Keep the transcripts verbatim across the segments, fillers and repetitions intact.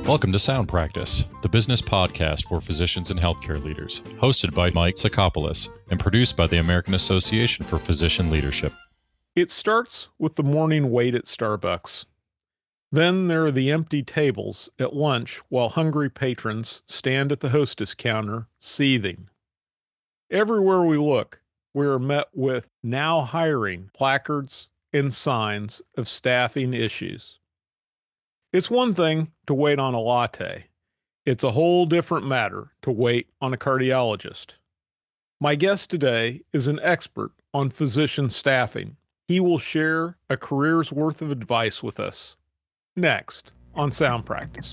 Welcome to Sound Practice, the business podcast for physicians and healthcare leaders, hosted by Mike Sakopoulos and produced by the American Association for Physician Leadership. It starts with the morning wait at Starbucks. Then there are the empty tables at lunch while hungry patrons stand at the hostess counter, seething. Everywhere we look, we are met with now hiring placards and signs of staffing issues. It's one thing to wait on a latte. It's a whole different matter to wait on a cardiologist. My guest today is an expert on physician staffing. He will share a career's worth of advice with us. Next on Sound Practice.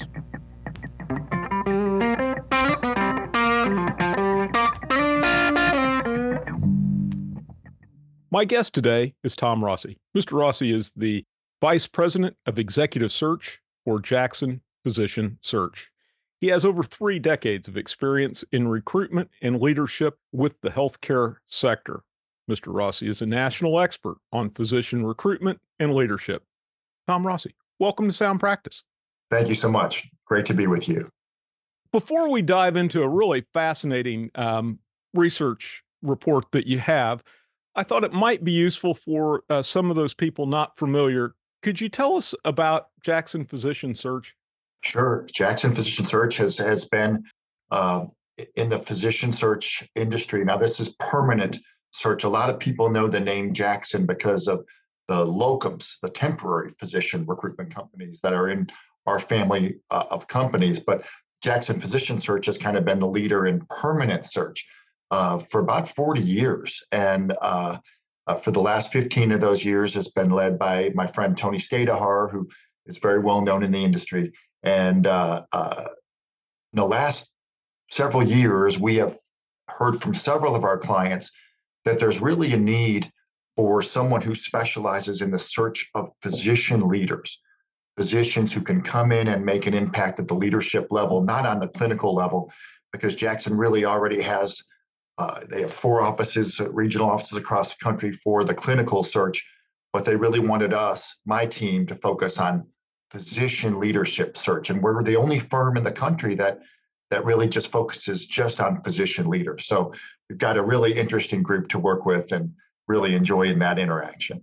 My guest today is Tom Rossi. Mister Rossi is the Vice President of Executive Search for Jackson Physician Search. He has over three decades of experience in recruitment and leadership with the healthcare sector. Mister Rossi is a national expert on physician recruitment and leadership. Tom Rossi, welcome to Sound Practice. Thank you so much. Great to be with you. Before we dive into a really fascinating um, research report that you have, I thought it might be useful for uh, some of those people not familiar. Could you tell us about Jackson Physician Search? Sure. Jackson Physician Search has, has been uh, in the physician search industry. Now, this is permanent search. A lot of people know the name Jackson because of the locums, the temporary physician recruitment companies that are in our family uh, of companies. But Jackson Physician Search has kind of been the leader in permanent search uh, for about forty years. And uh, uh, for the last fifteen of those years has been led by my friend Tony Stadahar, who is very well known in the industry. And uh, uh, in the last several years, we have heard from several of our clients that there's really a need for someone who specializes in the search of physician leaders, physicians who can come in and make an impact at the leadership level, not on the clinical level, because Jackson really already has, uh, they have four offices, uh, regional offices across the country for the clinical search, but they really wanted us, my team, to focus on physician leadership search. And we're the only firm in the country that that really just focuses just on physician leaders. So we've got a really interesting group to work with and really enjoying that interaction.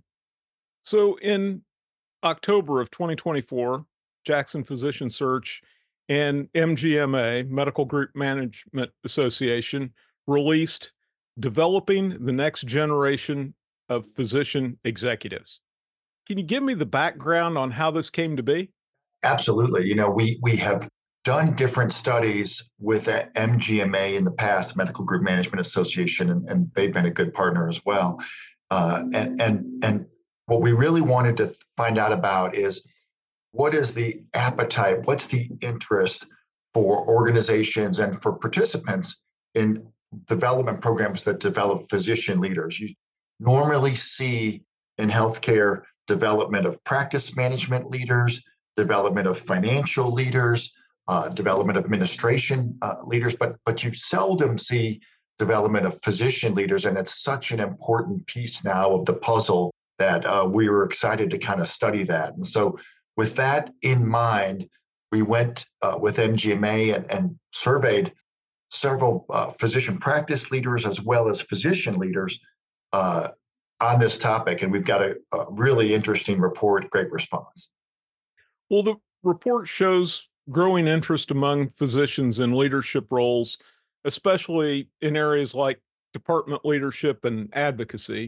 So in October of twenty twenty-four, Jackson Physician Search and M G M A, Medical Group Management Association, released Developing the Next Generation of Physician Executives. Can you give me the background on how this came to be? Absolutely. You know, we we have done different studies with M G M A in the past, Medical Group Management Association, and, and they've been a good partner as well. Uh, and and and what we really wanted to find out about is what is the appetite, what's the interest for organizations and for participants in development programs that develop physician leaders. You normally see in healthcare development of practice management leaders, development of financial leaders, uh, development of administration uh, leaders, but but you seldom see development of physician leaders, and it's such an important piece now of the puzzle that uh, we were excited to kind of study that. And so with that in mind, we went uh, with M G M A and, and surveyed several uh, physician practice leaders as well as physician leaders uh, on this topic, and we've got a, a really interesting report, great response. Well, the report shows growing interest among physicians in leadership roles, especially in areas like department leadership and advocacy.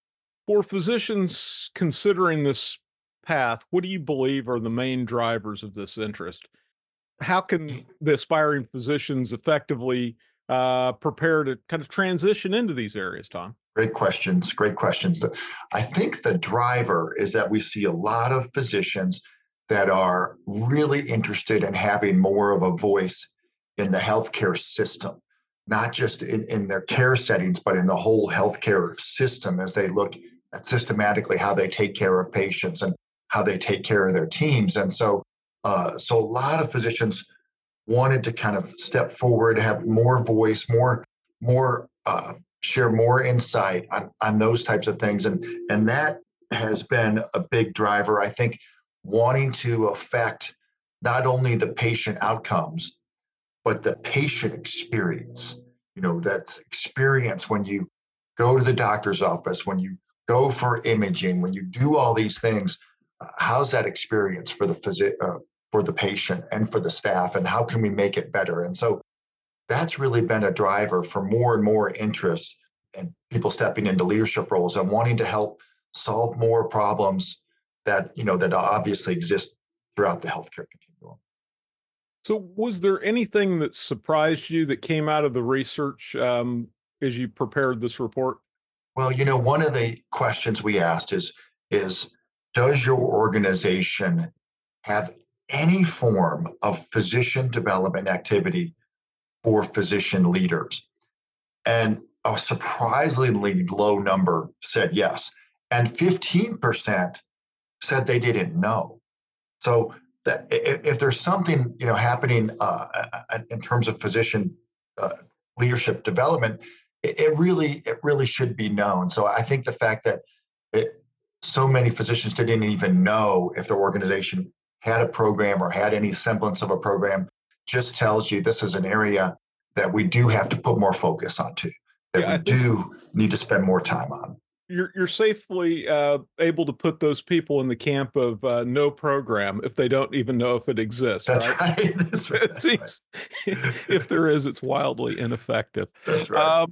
For physicians considering this path, what do you believe are the main drivers of this interest? How can the aspiring physicians effectively uh, prepare to kind of transition into these areas, Tom? Great questions. Great questions. I think the driver is that we see a lot of physicians that are really interested in having more of a voice in the healthcare system, not just in, in their care settings, but in the whole healthcare system as they look at systematically how they take care of patients and how they take care of their teams. And so, uh, so a lot of physicians wanted to kind of step forward, have more voice, more, more, uh, share more insight on, on those types of things. And, and that has been a big driver. I think wanting to affect not only the patient outcomes, but the patient experience. You know, that experience when you go to the doctor's office, when you go for imaging, when you do all these things, uh, how's that experience for the physi- uh, for the patient and for the staff, and how can we make it better? And so that's really been a driver for more and more interest and people stepping into leadership roles and wanting to help solve more problems that, you know, that obviously exist throughout the healthcare continuum. So, was there anything that surprised you that came out of the research um, as you prepared this report? Well, you know, one of the questions we asked is, is does your organization have any form of physician development activity for physician leaders? And a surprisingly low number said yes. And fifteen percent said they didn't know. So that if, if there's something, you know, happening uh, in terms of physician uh, leadership development, it, it really it really should be known. So I think the fact that it, so many physicians didn't even know if their organization had a program or had any semblance of a program just tells you this is an area that we do have to put more focus onto, that Yeah, we I think do need to spend more time on. you're you're safely uh, able to put those people in the camp of uh, no program if they don't even know if it exists, That's right? right. That's right. It That's right. seems if there is, it's wildly ineffective. That's right. Um,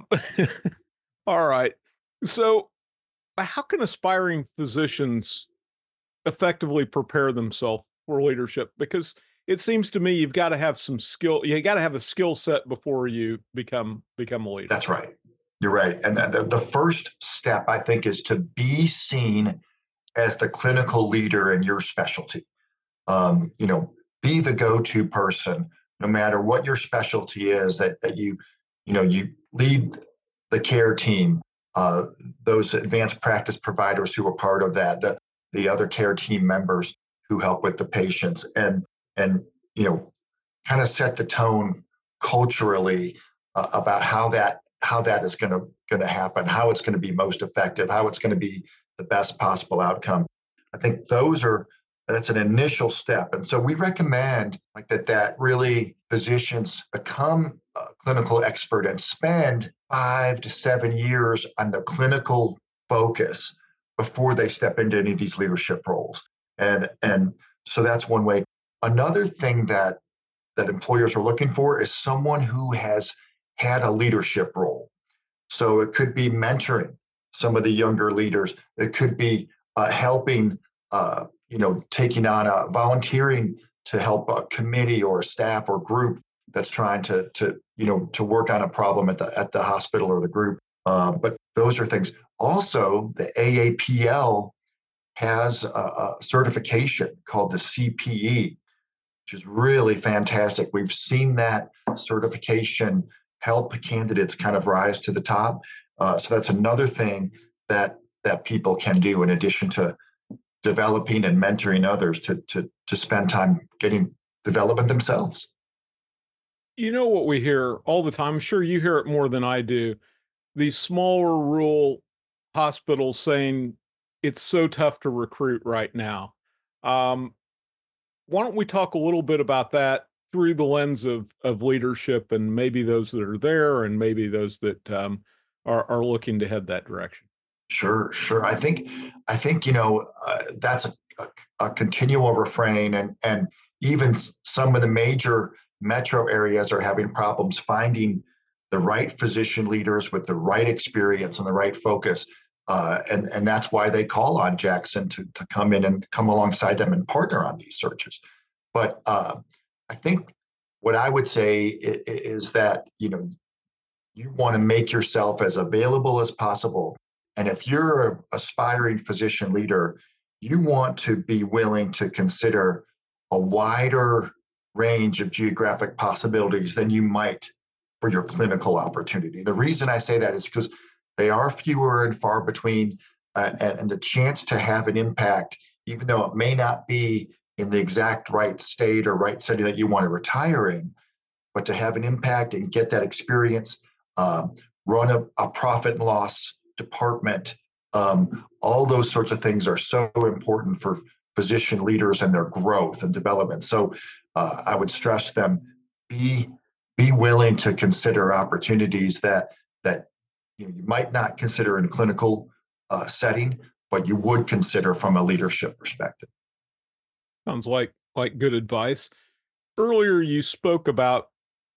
all right. So, how can aspiring physicians effectively prepare themselves for leadership? Because it seems to me you've got to have some skill. You got to have a skill set before you become become a leader. That's right. You're right. And the, the first step, I think, is to be seen as the clinical leader in your specialty. Um, you know, be the go-to person, no matter what your specialty is, that, that you, you know, you lead the care team, uh, those advanced practice providers who are part of that, the, the other care team members who help with the patients, and, and, you know, kind of set the tone culturally uh, about how that how that is going to going to happen, how it's going to be most effective, how it's going to be the best possible outcome. I think those are that's an initial step, and so we recommend like that that really physicians become a clinical expert and spend five to seven years on the clinical focus before they step into any of these leadership roles. And and so that's one way. Another thing that that employers are looking for is someone who has had a leadership role. So it could be mentoring some of the younger leaders. It could be uh, helping, uh, you know, taking on a volunteering to help a committee or a staff or group that's trying to, to you know, to work on a problem at the at the hospital or the group. Uh, but those are things. Also, the A A P L has a, a certification called the C P E, which is really fantastic. We've seen that certification help candidates kind of rise to the top. Uh, so that's another thing that that people can do in addition to developing and mentoring others to to to spend time getting development themselves. You know what we hear all the time? I'm sure you hear it more than I do. These smaller rural hospitals saying it's so tough to recruit right now. Um, why don't we talk a little bit about that through the lens of of leadership and maybe those that are there and maybe those that um, are are looking to head that direction? Sure, sure. I think I think you know uh, that's a, a, a continual refrain, and and even s- some of the major metro areas are having problems finding the right physician leaders with the right experience and the right focus. Uh, and and that's why they call on Jackson to to come in and come alongside them and partner on these searches. But uh, I think what I would say i- i- is that you know you want to make yourself as available as possible. And if you're an aspiring physician leader, you want to be willing to consider a wider range of geographic possibilities than you might for your clinical opportunity. The reason I say that is because they are fewer and far between, uh, and, and the chance to have an impact, even though it may not be in the exact right state or right city that you want to retire in, but to have an impact and get that experience, um, run a, a profit and loss department. Um, all those sorts of things are so important for physician leaders and their growth and development. So uh, I would stress them, be be willing to consider opportunities that that you know, you might not consider in a clinical uh, setting, but you would consider from a leadership perspective. Sounds like like good advice. Earlier, you spoke about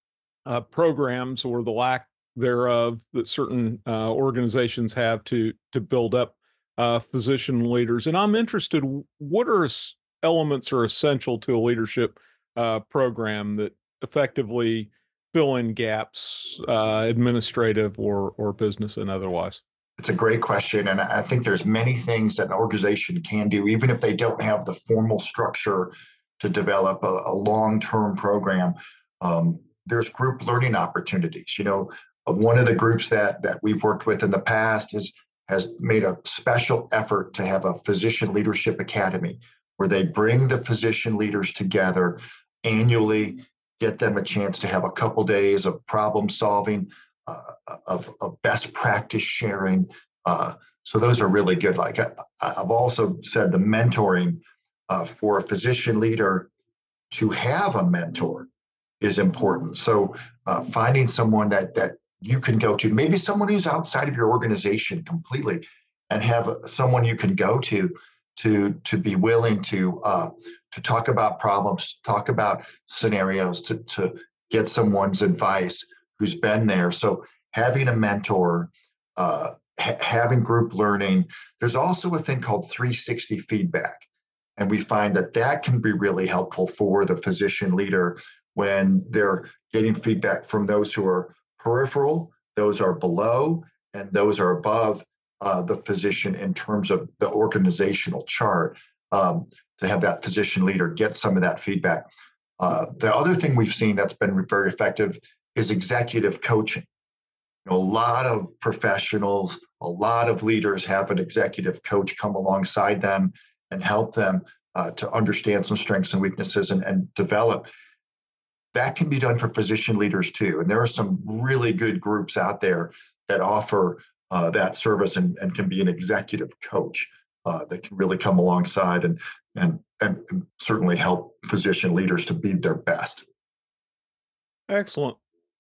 uh, programs or the lack thereof that certain uh, organizations have to to build up uh, physician leaders, and I'm interested. What are s- elements are essential to a leadership uh, program that effectively fill in gaps, uh, administrative or or business and otherwise? It's a great question, and I think there's many things that an organization can do, even if they don't have the formal structure to develop a, a long-term program. Um, there's group learning opportunities. You know, uh, one of the groups that that we've worked with in the past is has made a special effort to have a physician leadership academy where they bring the physician leaders together annually, get them a chance to have a couple days of problem solving, uh, of, of best practice sharing. Uh, so those are really good. Like I, I've also said, the mentoring uh, for a physician leader to have a mentor is important. So uh, finding someone that that you can go to, maybe someone who's outside of your organization completely, and have someone you can go to to to be willing to uh, to talk about problems, talk about scenarios, to to get someone's advice who's been there. So having a mentor, uh, ha- having group learning. There's also a thing called three sixty feedback. And we find that that can be really helpful for the physician leader when they're getting feedback from those who are peripheral, those are below, and those are above uh, the physician in terms of the organizational chart, um, to have that physician leader get some of that feedback. Uh, the other thing we've seen that's been very effective is executive coaching. You know, a lot of professionals, a lot of leaders have an executive coach come alongside them and help them uh, to understand some strengths and weaknesses and, and develop. That can be done for physician leaders too. And there are some really good groups out there that offer uh, that service and, and can be an executive coach uh, that can really come alongside and, and, and, and certainly help physician leaders to be their best. Excellent.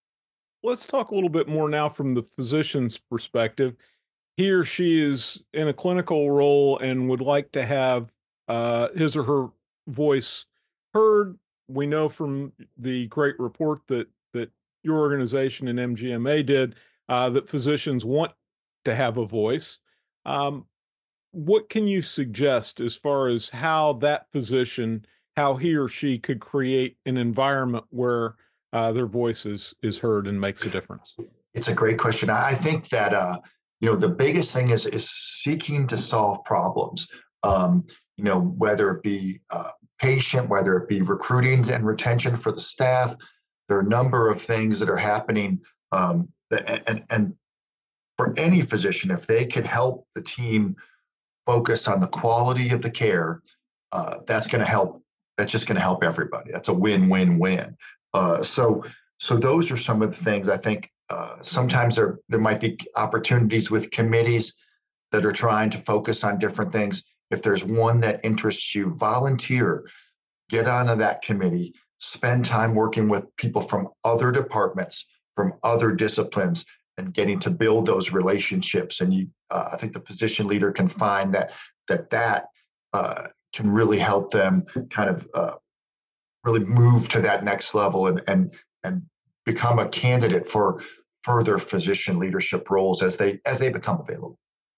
Let's talk a little bit more now from the physician's perspective. He or she is in a clinical role and would like to have uh, his or her voice heard. We know from the great report that that your organization and M G M A did uh, that physicians want to have a voice. Um, what can you suggest as far as how that physician, how he or she could create an environment where uh, their voice is, is heard and makes a difference? It's a great question. I think that uh, you know the biggest thing is is seeking to solve problems. Um, you know, whether it be uh, patient, whether it be recruiting and retention for the staff. There are a number of things that are happening, um, that, and and for any physician, if they can help the team focus on the quality of the care, uh, that's going to help. That's just going to help everybody. That's a win-win-win. Uh, so, so those are some of the things I think. Uh, sometimes there there might be opportunities with committees that are trying to focus on different things. If there's one that interests you, volunteer, get onto that committee, spend time working with people from other departments, from other disciplines, and getting to build those relationships. And you, uh, I think the physician leader can find that that that uh, can really help them kind of uh, really move to that next level and and and become a candidate for further physician leadership roles as they as they become available.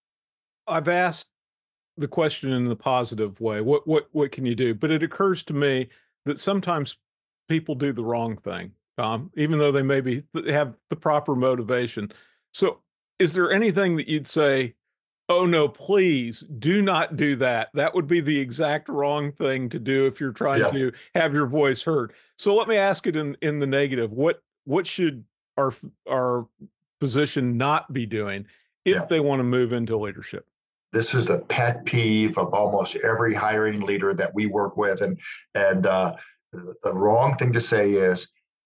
I've asked the question in the positive way. What what what can you do? But it occurs to me that sometimes people do the wrong thing, um, even though they maybe have the proper motivation. So, is there anything that you'd say, "Oh no, please do not do that. That would be the exact wrong thing to do if you're trying Yeah. to have your voice heard." So let me ask it in in the negative. What what should our our position not be doing if Yeah. they want to move into leadership? This is a pet peeve of almost every hiring leader that we work with. And, and uh, the wrong thing to say is,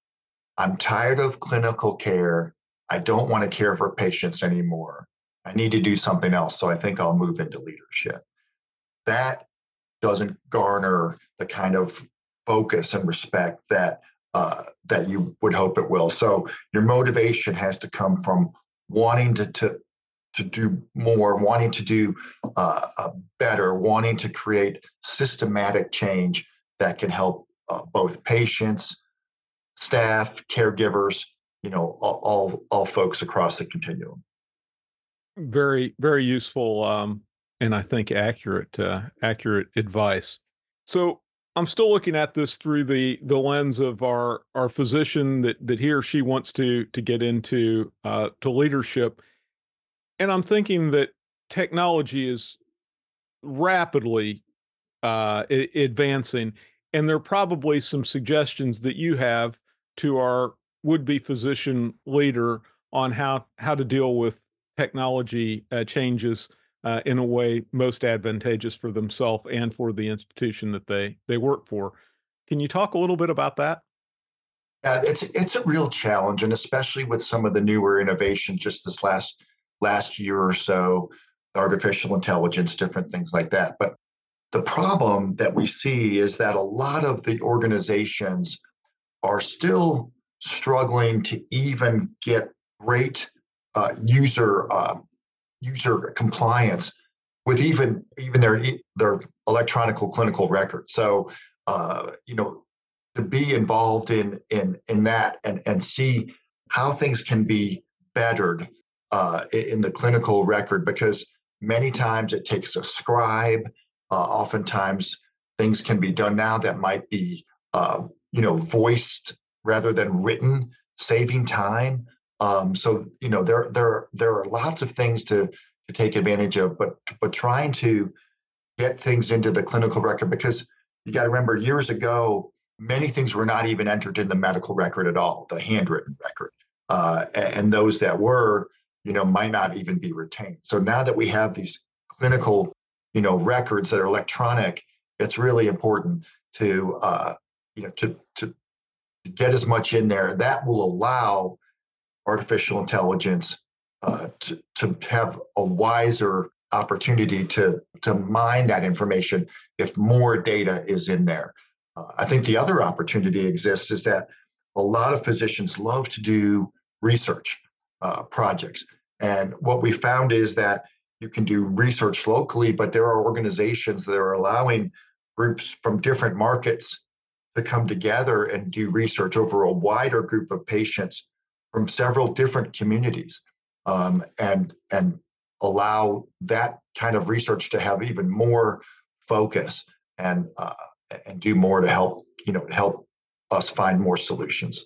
I'm tired of clinical care. I don't want to care for patients anymore. I need to do something else. So I think I'll move into leadership. That doesn't garner the kind of focus and respect that uh, that you would hope it will. So your motivation has to come from wanting to to, to do more, wanting to do uh, uh, better, wanting to create systematic change that can help uh, both patients, staff, caregivers, you know, all, all all folks across the continuum. Very, very useful, um, and I think accurate, uh, accurate advice. So I'm still looking at this through the the lens of our our physician that that he or she wants to to get into uh, to leadership, and I'm thinking that technology is rapidly uh, a- advancing, and there are probably some suggestions that you have to our would-be physician leader on how how to deal with technology uh, changes uh, in a way most advantageous for themselves and for the institution that they they work for. Can you talk a little bit about that? Yeah, it's it's a real challenge, and especially with some of the newer innovations just this last last year or so, artificial intelligence, different things like that. But the problem that we see is that a lot of the organizations are still struggling to even get great uh, user uh, user compliance with even even their e- their electronic clinical record. So uh, you know, to be involved in in in that and and see how things can be bettered uh, in the clinical record, because many times it takes a scribe. Uh, oftentimes things can be done now that might be uh, you know voiced rather than written, saving time. Um, so you know there there there are lots of things to to take advantage of, but but trying to get things into the clinical record, because you got to remember years ago many things were not even entered in the medical record at all, the handwritten record, uh, and those that were, you know, might not even be retained. So now that we have these clinical, you know, records that are electronic, it's really important to, uh, you know, to to get as much in there. That will allow artificial intelligence uh, to, to have a wiser opportunity to, to mine that information if more data is in there. Uh, I think the other opportunity exists is that a lot of physicians love to do research uh, projects. And what we found is that you can do research locally, but there are organizations that are allowing groups from different markets to come together and do research over a wider group of patients from several different communities, um, and and allow that kind of research to have even more focus and uh, and do more to help you know help us find more solutions.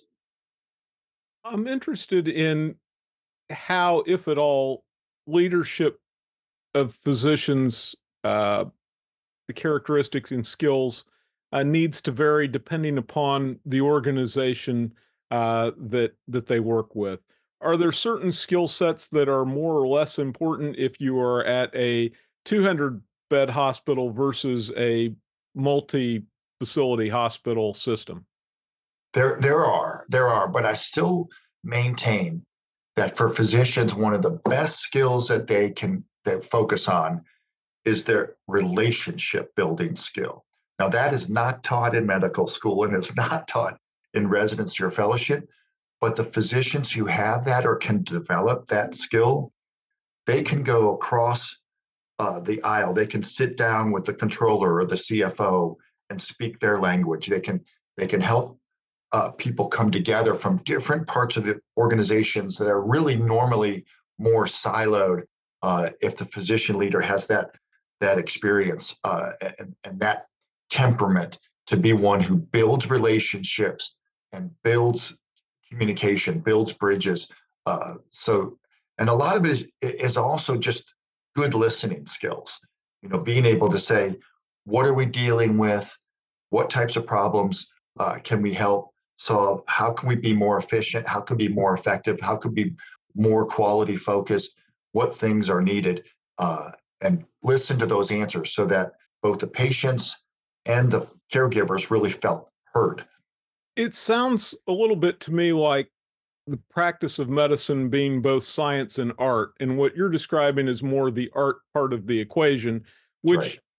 I'm interested in how, if at all, leadership of physicians, uh, the characteristics and skills uh, needs to vary depending upon the organization uh, that that they work with. Are there certain skill sets that are more or less important if you are at a two hundred bed hospital versus a multi facility hospital system? There there are there are, but I still maintain that for physicians, one of the best skills that they can that focus on is their relationship building skill. Now, that is not taught in medical school and is not taught in residency or fellowship, but the physicians who have that or can develop that skill, they can go across uh, the aisle. They can sit down with the controller or the C F O and speak their language. They can they can help uh, people come together from different parts of the organizations that are really normally more siloed. Uh, if the physician leader has that that experience uh, and, and that temperament to be one who builds relationships and builds communication, builds bridges. Uh, so, and a lot of it is is also just good listening skills. You know, being able to say, what are we dealing with? What types of problems uh, can we help solve? How can we be more efficient? How can we be more effective? How can we be more quality focused? What things are needed? Uh, and listen to those answers so that both the patients and the caregivers really felt heard. It sounds a little bit to me like the practice of medicine being both science and art. And what you're describing is more the art part of the equation, That's right. which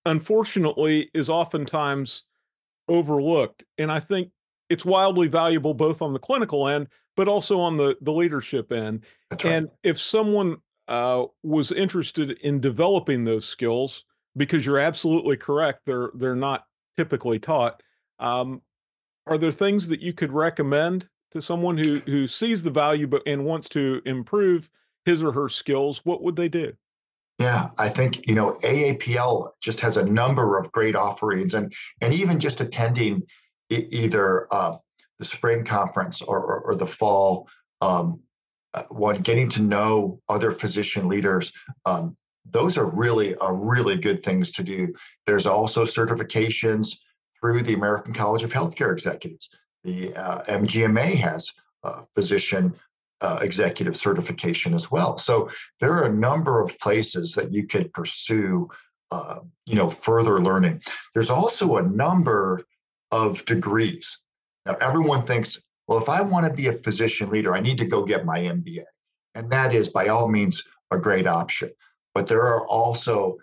unfortunately is oftentimes overlooked. And I think it's wildly valuable both on the clinical end, but also on the, the leadership end. That's right. And if someone uh, was interested in developing those skills, because you're absolutely correct, they're they're not typically taught. Um, are there things that you could recommend to someone who who sees the value but and wants to improve his or her skills? What would they do? Yeah, I think, you know, A A P L just has a number of great offerings, and and even just attending e- either uh, the spring conference or, or, or the fall um, uh, one, getting to know other physician leaders. Um, those are really are really good things to do. There's also certifications through the American College of Healthcare Executives. The uh, M G M A has uh, physician uh, executive certification as well. So there are a number of places that you could pursue, uh, you know, further learning. There's also a number of degrees. Now, everyone thinks, well, if I want to be a physician leader, I need to go get my M B A. And that is by all means a great option. But there are also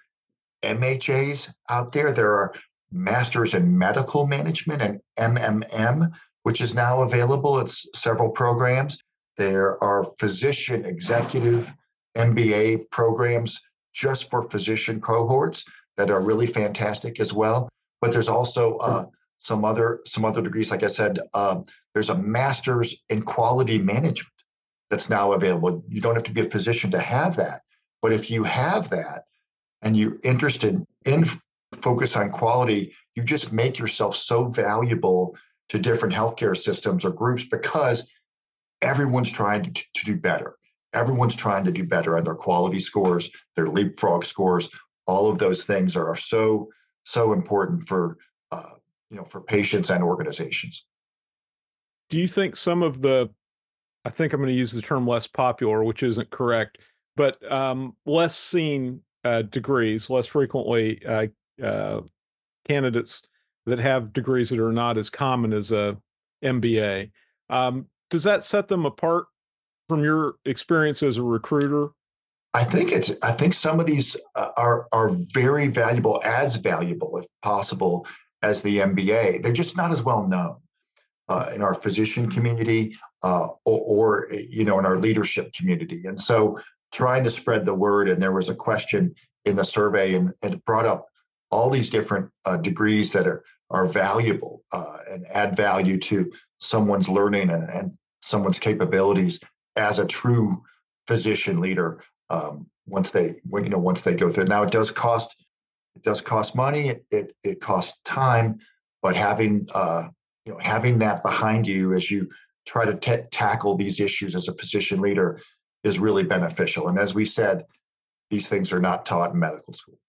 M H As out there. There are Masters in Medical Management and M M M, which is now available. It's several programs. There are physician executive M B A programs just for physician cohorts that are really fantastic as well. But there's also uh, some other some other degrees. Like I said, uh, there's a master's in quality management that's now available. You don't have to be a physician to have that, but if you have that and you're interested in f- focus on quality, you just make yourself so valuable to different healthcare systems or groups because everyone's trying to, to do better. Everyone's trying to do better on their quality scores, their leapfrog scores. All of those things are so so important for uh, you know for patients and organizations. Do you think some of the, I think I'm going to use the term less popular, which isn't correct, but um, less seen uh, degrees, less frequently uh, uh, candidates that have degrees that are not as common as a M B A. Um, does that set them apart from your experience as a recruiter? I think it's. I think some of these uh, are are very valuable, as valuable, if possible, as the M B A. They're just not as well known uh, in our physician community uh, or, or you know in our leadership community. And so, trying to spread the word. And there was a question in the survey, and, and it brought up all these different uh, degrees that are are valuable uh, and add value to someone's learning and, and someone's capabilities as a true physician leader. Um, once they, you know, once they go through it. Now, it does cost, it does cost money. It it, it costs time, but having, uh, you know, having that behind you as you try to t- tackle these issues as a physician leader is really beneficial. And as we said, these things are not taught in medical school.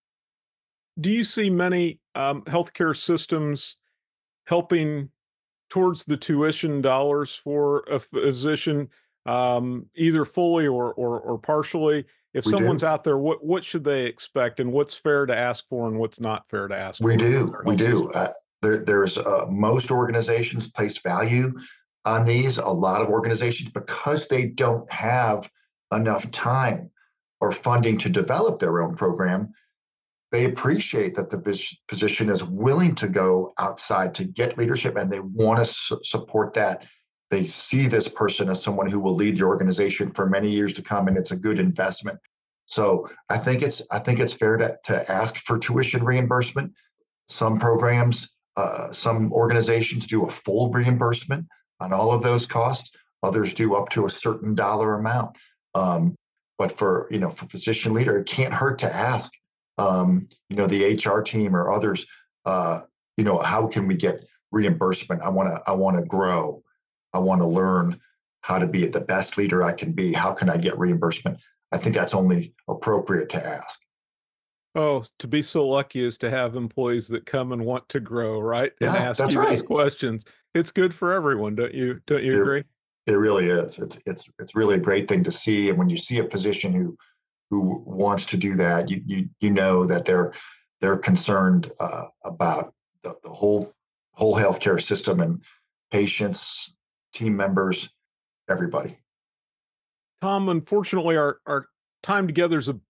Do you see many um, healthcare systems helping towards the tuition dollars for a physician, um, either fully or, or or partially? If We someone's do, out there, what what should they expect, and what's fair to ask for, and what's not fair to ask we for from do, their we health do. system? Uh, there, there's uh, most organizations place value on these. A lot of organizations, because they don't have enough time or funding to develop their own program, they appreciate that the phys- physician is willing to go outside to get leadership, and they want to su- support that. They see this person as someone who will lead the organization for many years to come, and it's a good investment. So I think it's I think it's fair to, to ask for tuition reimbursement. Some programs, uh, some organizations do a full reimbursement on all of those costs. Others do up to a certain dollar amount. Um, but for you know, for physician leader, it can't hurt to ask. Um, you know, the H R team or others. Uh, you know, how can we get reimbursement? I want to. I want to grow. I want to learn how to be the best leader I can be. How can I get reimbursement? I think that's only appropriate to ask. Oh, to be so lucky as to have employees that come and want to grow, right? And Yeah, ask that's you those right. questions. It's good for everyone, don't you? Don't you It, agree? it really is. It's it's it's really a great thing to see. And when you see a physician who who wants to do that, you you you know that they're they're concerned uh, about the, the whole whole healthcare system and patients, team members, everybody. Tom, unfortunately, our our time together is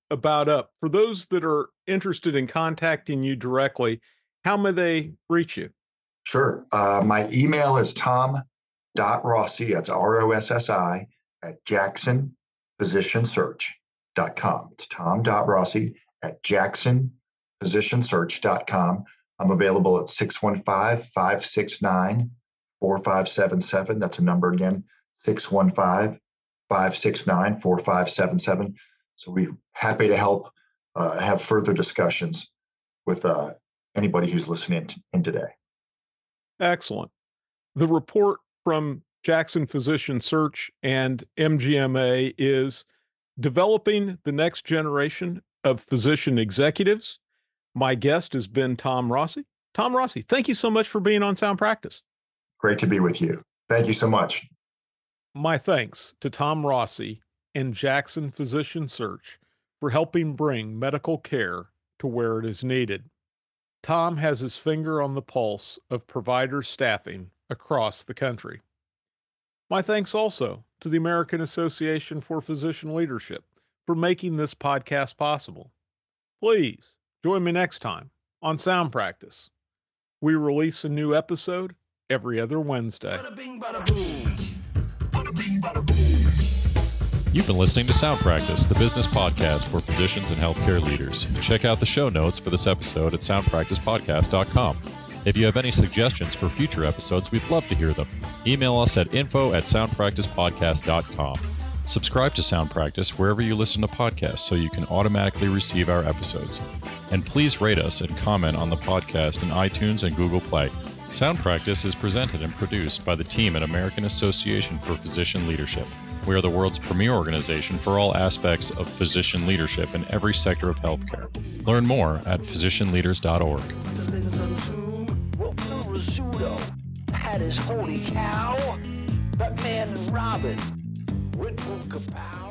about up. For those that are interested in contacting you directly, how may they reach you? Sure. Uh, my email is tom.rossi, that's R O S S I, at jackson physician search dot com. It's tom.rossi at jackson physician search dot com. I'm available at six one five, five six nine, four five seven seven. That's a number again, six one five, five six nine, four five seven seven. So we're happy to help uh, have further discussions with uh, anybody who's listening t- in today. Excellent. The report from Jackson Physician Search and M G M A is developing the next generation of physician executives. My guest has been Tom Rossi. Tom Rossi, thank you so much for being on Sound Practice. Great to be with you. Thank you so much. My thanks to Tom Rossi and Jackson Physician Search for helping bring medical care to where it is needed. Tom has his finger on the pulse of provider staffing across the country. My thanks also to the American Association for Physician Leadership for making this podcast possible. Please join me next time on Sound Practice. We release a new episode every other Wednesday. Bada bing, bada boom. Bada bing, bada boom. You've been listening to Sound Practice, the business podcast for physicians and healthcare leaders. Check out the show notes for this episode at sound practice podcast dot com. If you have any suggestions for future episodes, we'd love to hear them. Email us at info at sound practice podcast dot com. Subscribe to Sound Practice wherever you listen to podcasts so you can automatically receive our episodes. And please rate us and comment on the podcast in iTunes and Google Play. Sound Practice is presented and produced by the team at American Association for Physician Leadership. We are the world's premier organization for all aspects of physician leadership in every sector of healthcare. Learn more at physician leaders dot org. That is holy cow. Batman and Robin. Red Bull Kapow.